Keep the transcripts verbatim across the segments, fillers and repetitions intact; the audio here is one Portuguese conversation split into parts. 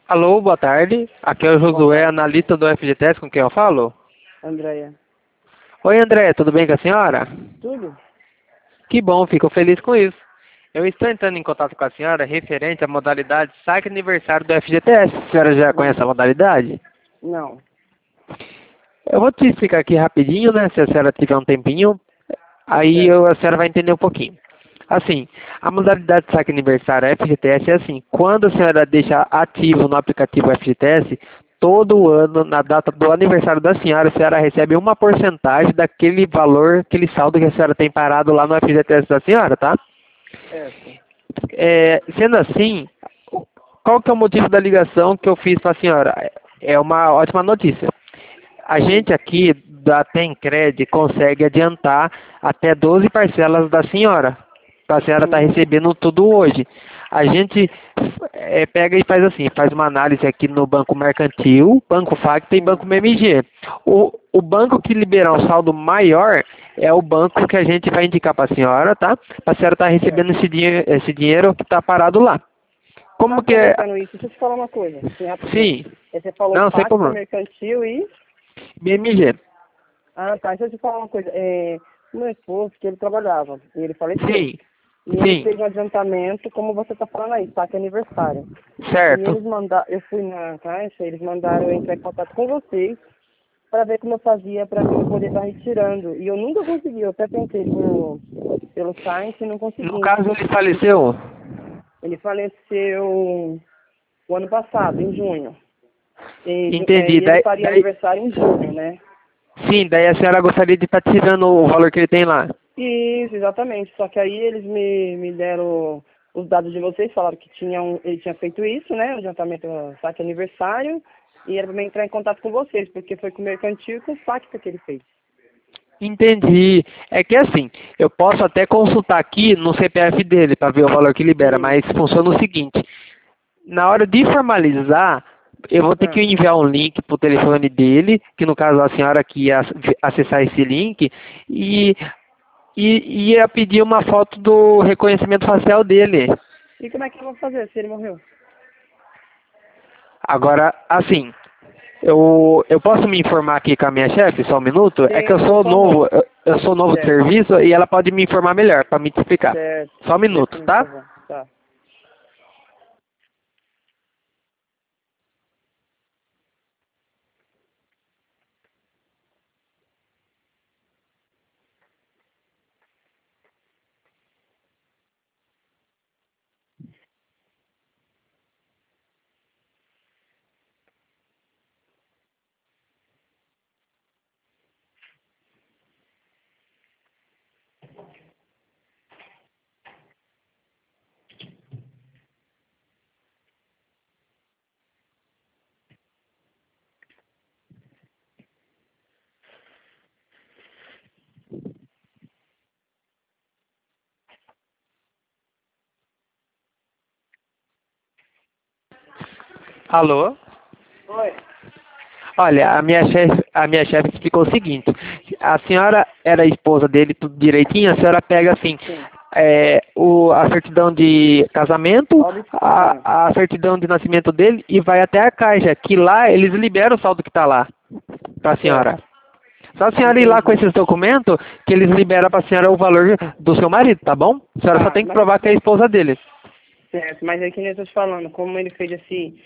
Alô, boa tarde. Aqui é o Josué, analista do F G T S, com quem eu falo? Andréia. Oi, André, tudo bem com a senhora? Tudo? Que bom, fico feliz com isso. Eu estou entrando em contato com a senhora referente à modalidade saque aniversário do F G T S. A senhora já conhece a modalidade? Não. Eu vou te explicar aqui rapidinho, né, se a senhora tiver um tempinho, aí Certo. eu, a senhora vai entender um pouquinho. Assim, a modalidade de saque aniversário F G T S é assim, quando a senhora deixa ativo no aplicativo F G T S, todo ano, na data do aniversário da senhora, a senhora recebe uma porcentagem daquele valor, aquele saldo que a senhora tem parado lá no F G T S da senhora, tá? Certo. É, sendo assim, qual que é o motivo da ligação que eu fiz para a senhora? É uma ótima notícia. A gente aqui da Tencred consegue adiantar até doze parcelas da senhora. A senhora está Hum. recebendo tudo hoje. A gente é, pega e faz assim, faz uma análise aqui no Banco Mercantil, Banco Facta e Banco M M G. O, o banco que liberar um saldo maior é o banco que a gente vai indicar para a senhora, tá? Para a senhora estar recebendo esse, dinhe esse dinheiro que está parado lá. Como que é? Aproveitando isso, deixa eu te falar uma coisa, assim, rapidinho. Sim. Você falou Não, sem Facta, problema. Mercantil e... M M G. Ah, tá. Deixa eu te falar uma coisa. É, o meu esposo, que ele trabalhava, e ele faleceu. Sim. E ele Sim. fez um adiantamento, como você tá falando aí, saque aniversário. E Certo. eles mandaram, eu fui na caixa, eles mandaram eu entrar em contato com vocês para ver como eu fazia para mim poder estar retirando. E eu nunca consegui, eu até tentei pelo, pelo site e não No consegui. caso, ele faleceu? Ele faleceu o ano passado, em junho. E, ju- é, Entendi. e ele Daí, faria daí, aniversário em julho, né? sim, daí a senhora gostaria de estar tirando o valor que ele tem lá. Isso, exatamente. Só que aí eles me, me deram os dados de vocês, falaram que tinham, ele tinha feito isso, né? O adiantamento saque aniversário. E era para entrar em contato com vocês, porque foi com o mercantil e com o Facta que ele fez. Entendi. É que assim, eu posso até consultar aqui no C P F dele para ver o valor que libera, Sim. mas funciona o seguinte: na hora de formalizar, eu vou ter que Ah, enviar um link para o telefone dele, que no caso a senhora que ia acessar esse link, e, e ia pedir uma foto do reconhecimento facial dele. e como é que eu vou fazer se ele morreu? Agora, assim, eu, eu posso me informar aqui com a minha chefe, só um minuto? É que eu Sim, por sou favor. novo, eu, eu sou novo de Certo, serviço e ela pode me informar melhor, para me te explicar. certo. Só um Vê minuto, pra mim, por tá? favor. Tá. Alô? Oi. Olha, a minha chefe, a minha chefe explicou o seguinte: a senhora era a esposa dele, tudo direitinho, a senhora pega assim, Sim. é, o, a certidão de casamento, Óbito. Ah, a, a certidão de nascimento dele e vai até a caixa, que lá eles liberam o saldo que está lá para a senhora. certo. Só a senhora ir lá com Entendi. esses documentos que eles liberam para a senhora o valor do seu marido, tá bom? A senhora só Tá, tem que mas, provar que é a esposa dele. certo. Mas é que nem eu tô te falando, como ele fez esse,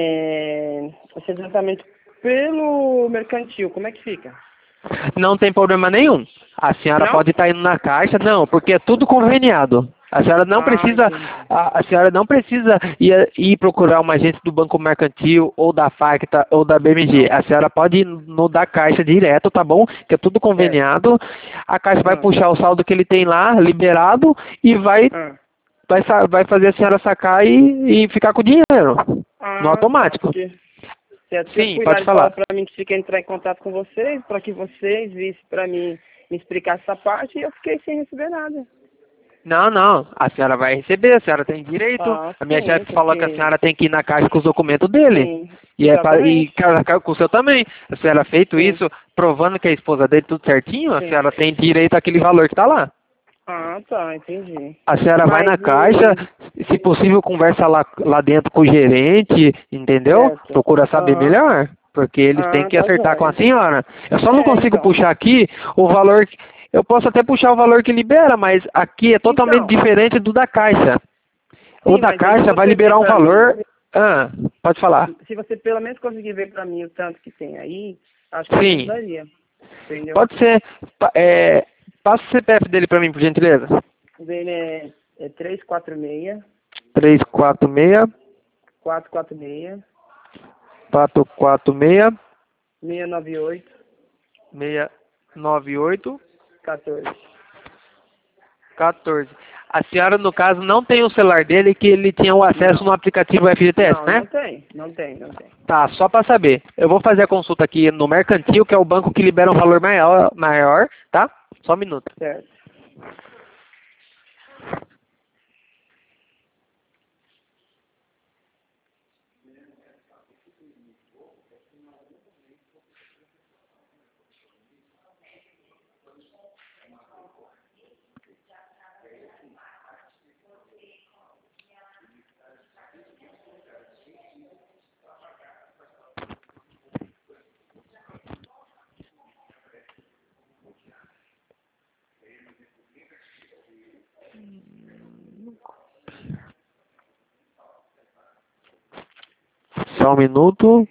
é, esse adiantamento pelo mercantil, como é que fica? Não tem problema nenhum. A senhora Não? pode estar indo na caixa, não, porque é tudo conveniado. A senhora não Ah, precisa, entendi. a, a senhora não precisa ir, ir procurar uma agente do Banco Mercantil ou da Facta ou da B M G. Não. A senhora pode ir no da caixa direto, tá bom? Que é tudo Certo. conveniado. A caixa vai Ah, puxar o saldo que ele tem lá, liberado, e vai, ah. vai, sa- vai fazer a senhora sacar e, e ficar com o dinheiro. No Ah, tá. automático. Porque, certo, que eu Sim, fui lá pode e falaram falar. pra mim que tinha que entrar em contato com vocês, para que vocês vissem pra mim, me explicar essa parte, e eu fiquei sem receber nada. Não, não. A senhora vai receber, a senhora tem direito. Ah, A minha sim, chefe falou que a porque... senhora tem que ir na caixa com os documentos dele. Sim, E, é pra, e exatamente. ca- ca- com o seu também. A senhora feito Sim, isso, provando que é a esposa dele tudo certinho, a sim. senhora tem direito àquele valor que está lá. Ah, tá, entendi. A senhora vai Mas na o... caixa, se possível conversa lá, lá dentro com o gerente, entendeu? Certo. Procura saber Aham. melhor, porque eles têm Ah, que tá acertar com a jóia. senhora. Eu só não É, consigo então. puxar aqui o valor, que- eu posso até puxar o valor que libera, mas aqui é totalmente Então, diferente do da caixa. O sim, da mas aí se caixa vai você ver liberar um pra mim, valor... Ah, pode falar. se você pelo menos conseguir ver pra mim o tanto que tem aí, acho que me Sim, ajudaria. Entendeu? pode ser. Pa- É, passa o C P F dele para mim, por gentileza. O dele é, é três quatro seis, três quatro seis, quatro quatro seis, quatro quatro seis, seis nove oito, seis nove oito, quatorze. quatorze. A senhora, no caso, não tem o celular dele que ele tinha o acesso Não. no aplicativo F G T S, Não, né? não tem. Não tem, não tem. Tá, só para saber. Eu vou fazer a consulta aqui no Mercantil, que é o banco que libera um valor maior, maior, tá? Só um minuto. Certo. Só um minuto.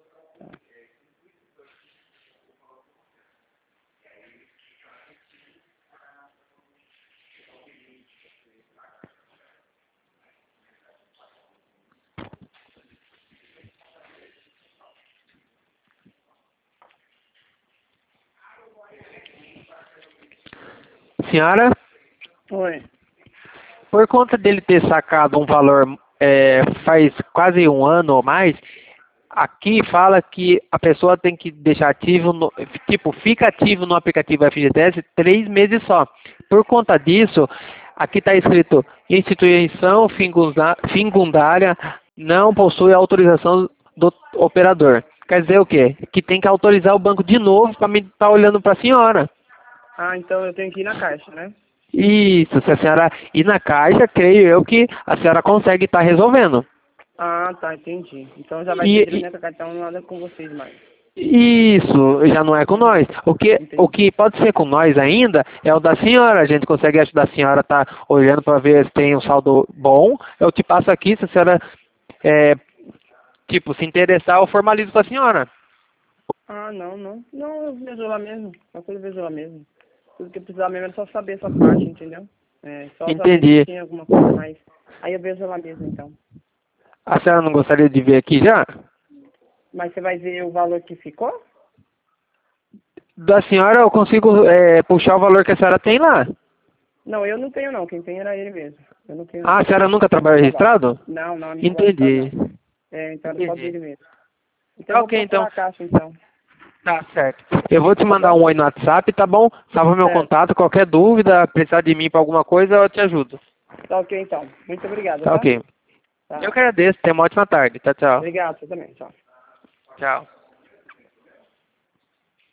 Senhora, Oi. por conta dele ter sacado um valor é, faz quase um ano ou mais, aqui fala que a pessoa tem que deixar ativo, no, tipo, fica ativo no aplicativo F G T S três meses só. Por conta disso, aqui está escrito, instituição fingunda- fingundária não possui autorização do operador. Quer dizer o quê? Que tem que autorizar o banco de novo para me estar olhando para a senhora. Ah, então eu tenho que ir na caixa, né? Isso, se a senhora ir na caixa, creio eu que a senhora consegue estar resolvendo. Ah, tá, entendi. Então já vai ser E, e- diretamente a cartão, não nada com vocês mais. isso, já não é com Uhum. nós. O que, o Entendi. que pode ser com nós ainda é o da senhora. A gente consegue ajudar a senhora a estar olhando para ver se tem um saldo bom. Eu te passo aqui, se a senhora, é, tipo, se interessar, eu formalizo com a senhora. Ah, não, não. Não, eu vejo lá mesmo. Só que eu vejo lá mesmo. Tudo que eu precisar mesmo é só saber essa parte, entendeu? É, só saber se Entendi. tinha alguma coisa mais. Aí eu vejo lá mesmo, então. A senhora não gostaria de ver aqui já? Mas você vai ver o valor que ficou? Da senhora eu consigo é, puxar o valor que a senhora tem lá. Não, eu não tenho não. Quem tem era ele mesmo. Eu não tenho Ah, não. a senhora nunca Eu não trabalhou trabalho. registrado? Não, não, não trabalho registrado Entendi. não. É, então era só Entendi. dele mesmo. Então eu vou Ok, procurar então. a caixa então. Tá certo. Eu vou te Tá mandar bom? um oi no WhatsApp, tá bom? Salva meu Certo. contato. Qualquer dúvida, precisar de mim para alguma coisa, eu te ajudo. Tá ok então. Muito obrigado, Tá tá? ok. Eu Tá. que agradeço. Tenha uma ótima tarde. Tchau, tchau. Obrigado, você também. Tchau. Tchau.